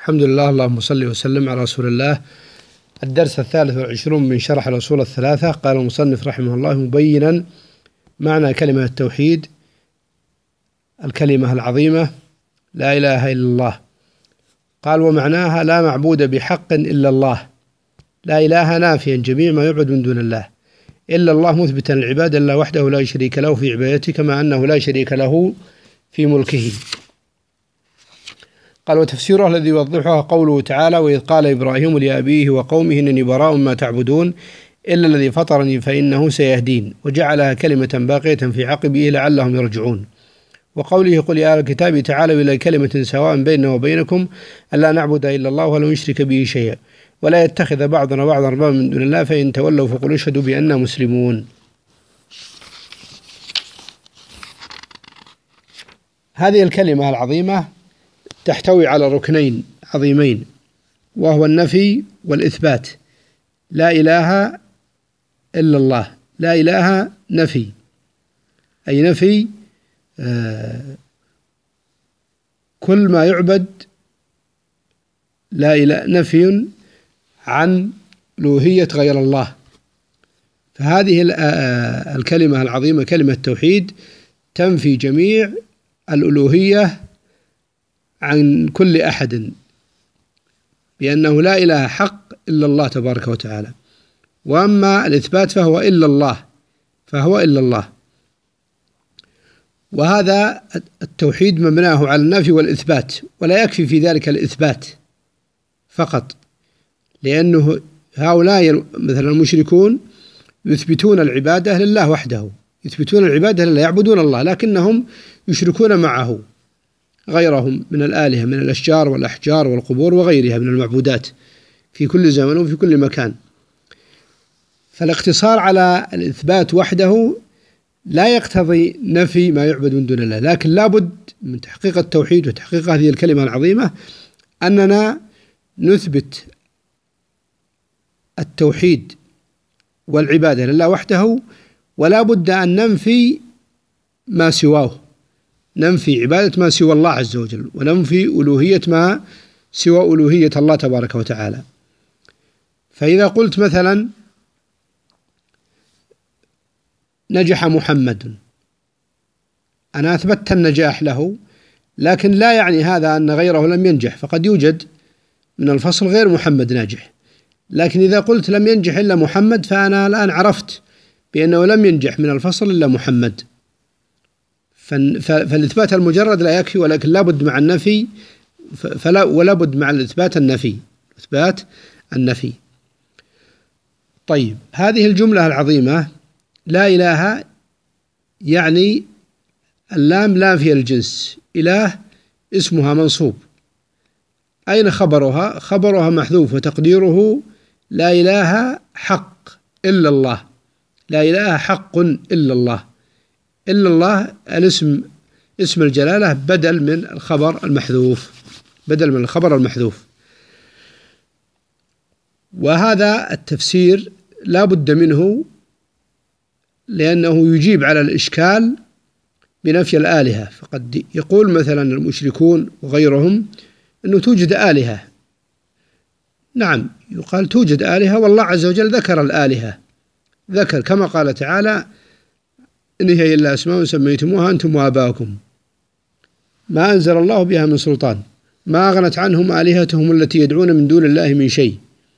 الحمد لله، اللهم صل وسلم على رسول الله. الدرس 23 من شرح الأصول الثلاثة. قال المصنف رحمه الله مبينا معنى كلمة التوحيد، الكلمة العظيمة لا إله إلا الله. قال ومعناها لا معبود بحق إلا الله. لا إله نافيا جميع ما يعبد من دون الله، إلا الله مثبتا العبادة لله وحده لا شريك له في عبادته كما أنه لا شريك له في ملكه. قال وتفسيره الذي يوضحها قوله تعالى وإذ قال إبراهيم لأبيه وقومه إنني براء ما تعبدون إلا الذي فطرني فإنه سيهدين، وجعلها كلمة باقية في عقبه لعلهم يرجعون. وقوله قل يا أهل الكتاب تعالوا إلى كلمة سواء بيننا وبينكم ألا نعبد إلا الله ولا نشرك به شيئا ولا يتخذ بعضنا بعضا أربابا من دون الله فإن تولوا فقولوا اشهدوا بأننا مسلمون. هذه الكلمة العظيمة تحتوي على ركنين عظيمين، وهو النفي والإثبات. لا إله إلا الله، لا إله نفي، أي نفي كل ما يعبد، لا إله نفي عن ألوهية غير الله. فهذه الكلمة العظيمة كلمة التوحيد تنفي جميع الألوهية عن كل أحد، بأنه لا إله حق إلا الله تبارك وتعالى. وأما الإثبات فهو إلا الله، فهو إلا الله. وهذا التوحيد مبناه على النفي والإثبات، ولا يكفي في ذلك الإثبات فقط، لأنه هؤلاء مثلا المشركون يثبتون العبادة لله وحده، يثبتون العبادة لله، يعبدون الله، لكنهم يشركون معه غيرهم من الآلهة من الأشجار والأحجار والقبور وغيرها من المعبودات في كل زمن وفي كل مكان. فالاقتصار على الإثبات وحده لا يقتضي نفي ما يعبد من دون الله، لكن لابد من تحقيق التوحيد وتحقيق هذه الكلمة العظيمة أننا نثبت التوحيد والعبادة لله وحده، ولا بد أن ننفي ما سواه، ننفي عبادة ما سوى الله عز وجل، وننفي ألوهية ما سوى ألوهية الله تبارك وتعالى. فإذا قلت مثلا نجح محمد، أنا أثبتت النجاح له، لكن لا يعني هذا أن غيره لم ينجح، فقد يوجد من الفصل غير محمد ناجح. لكن إذا قلت لم ينجح إلا محمد، فأنا الآن عرفت بأنه لم ينجح من الفصل إلا محمد. فالإثبات المجرد لا يكفي، ولكن لابد مع النفي ولا بد مع الإثبات النفي، إثبات النفي. طيب، هذه الجملة العظيمة لا إله يعني اللام نافية الجنس، إله اسمها منصوب. أين خبرها؟ خبرها محذوف، وتقديره لا إله حق إلا الله، لا إله حق إلا الله. إلا الله الاسم اسم الجلالة بدل من الخبر المحذوف، بدل من الخبر المحذوف. وهذا التفسير لا بد منه، لأنه يجيب على الإشكال بنفي الآلهة. فقد يقول مثلا المشركون وغيرهم أنه توجد آلهة. نعم، يقال توجد آلهة، والله عز وجل ذكر الآلهة، ذكر كما قال تعالى إن هي إلا أسماء سميتموها أنتم وآباؤكم ما أنزل الله بها من سلطان ما أغنت عنهم آلهتهم التي يدعون من دون الله من شيء.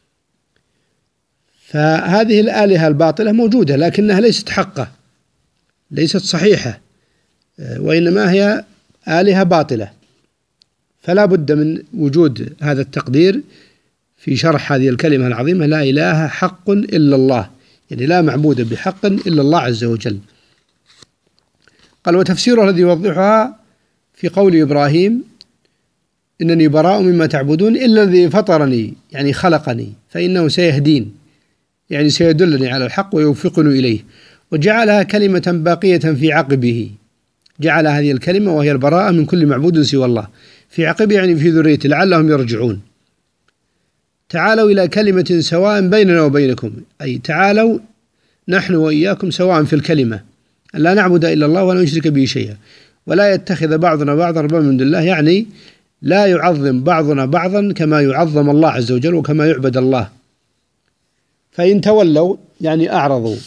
فهذه الآلهة الباطلة موجودة، لكنها ليست حقة، ليست صحيحة، وإنما هي آلهة باطلة. فلا بد من وجود هذا التقدير في شرح هذه الكلمة العظيمة لا إله حق إلا الله، يعني لا معبود بحق إلا الله عز وجل. قال وتفسيره الذي يوضحها في قول إبراهيم إنني براء مما تعبدون إلا الذي فطرني، يعني خلقني، فإنه سيهدين، يعني سيدلني على الحق ويوفقني إليه. وجعلها كلمة باقية في عقبه، جعل هذه الكلمة وهي البراءة من كل معبود سوى الله في عقبه، يعني في ذريته لعلهم يرجعون. تعالوا إلى كلمة سواء بيننا وبينكم، أي تعالوا نحن وإياكم سواء في الكلمة لا نعبد إلا الله ولا نشرك به شيئا ولا يتخذ بعضنا بعضا أربابا من دون الله، يعني لا يعظم بعضنا بعضا كما يعظم الله عز وجل وكما يعبد الله. فإن تولوا يعني أعرضوا،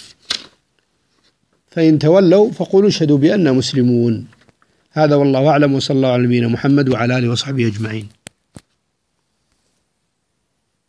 فإن تولوا فقولوا اشهدوا بأننا مسلمون. هذا والله أعلم، وصلى الله على نبينا محمد وعلى آله وصحبه أجمعين.